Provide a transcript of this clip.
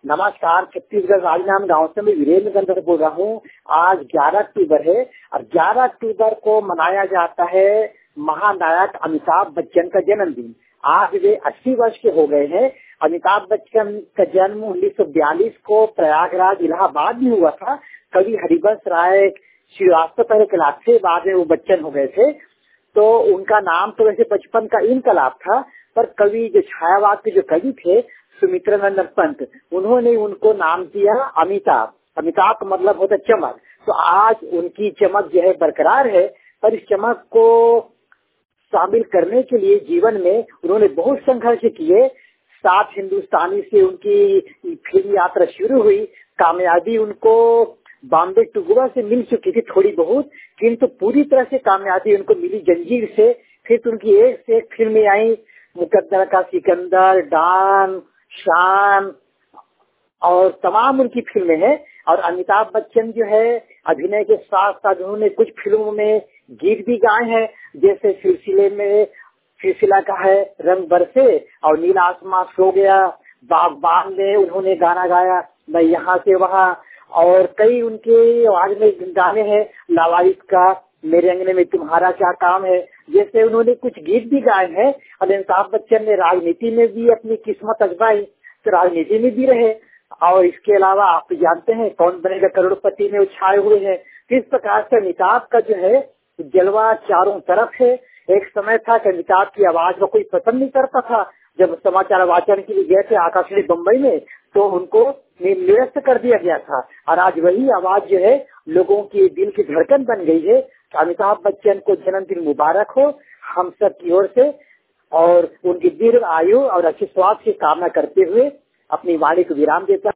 नमस्कार। छत्तीसगढ़ राजनाम गांव से मैं वीरेंद्र गंधर बोल रहा हूँ। आज 11 अक्टूबर है और 11 अक्टूबर को मनाया जाता है महानायक अमिताभ बच्चन का जन्मदिन। आज वे 80 वर्ष के हो गए हैं। अमिताभ बच्चन का जन्म 1942 को प्रयागराज इलाहाबाद में हुआ था। कवि हरिवंश राय श्रीवास्तव पहले कलाप थे, बाद में वो बच्चन हो गए थे। तो उनका नाम तो वैसे बचपन का इनकलाब था, पर कवि जो छायावाद के जो कवि थे सुमित्रानंद पंत, उन्होंने उनको नाम दिया अमिताभ। अमिताभ का मतलब होता है चमक। तो आज उनकी चमक जो है बरकरार है, पर इस चमक को शामिल करने के लिए जीवन में उन्होंने बहुत संघर्ष किए। 7 हिंदुस्तानी से उनकी फिल्म यात्रा शुरू हुई। कामयाबी उनको बॉम्बे टू गोवा से मिल चुकी थी थोड़ी बहुत, किंतु पूरी तरह से कामयाबी उनको मिली जंजीर से। फिर तो उनकी एक से एक फिल्में आई, मुकद्दर का सिकंदर, डान, शान और तमाम उनकी फिल्में हैं। और अमिताभ बच्चन जो है अभिनय के साथ साथ उन्होंने कुछ फिल्मों में गीत भी गाए हैं, जैसे सिलसिला का है रंग बरसे और नीला आसमां सो गया, बागबान में उन्होंने गाना गाया मैं यहाँ से वहाँ, और कई उनके आवाज में गाने हैं लावारिस का, मेरे अंगने में तुम्हारा क्या काम है, जैसे उन्होंने कुछ गीत भी गाए हैं। और अमिताभ बच्चन ने राजनीति में भी अपनी किस्मत आजमाई, तो राजनीति में भी रहे। और इसके अलावा आप जानते हैं कौन बनेगा करोड़पति में वो छाए हुए हैं। किस प्रकार से अमिताभ का जो है जलवा चारों तरफ है। एक समय था कि अमिताभ की आवाज को कोई पसंद नहीं करता था। जब समाचार वाचन के लिए गए थे आकाशवाणी बम्बई में, तो उनको निरस्त कर दिया गया था। और आज वही आवाज जो है लोगों की दिल की धड़कन बन गई है। अमिताभ बच्चन को जन्मदिन मुबारक हो हम सब की ओर से, और उनकी दीर्घ आयु और अच्छे स्वास्थ्य की कामना करते हुए अपनी वाणी को विराम देता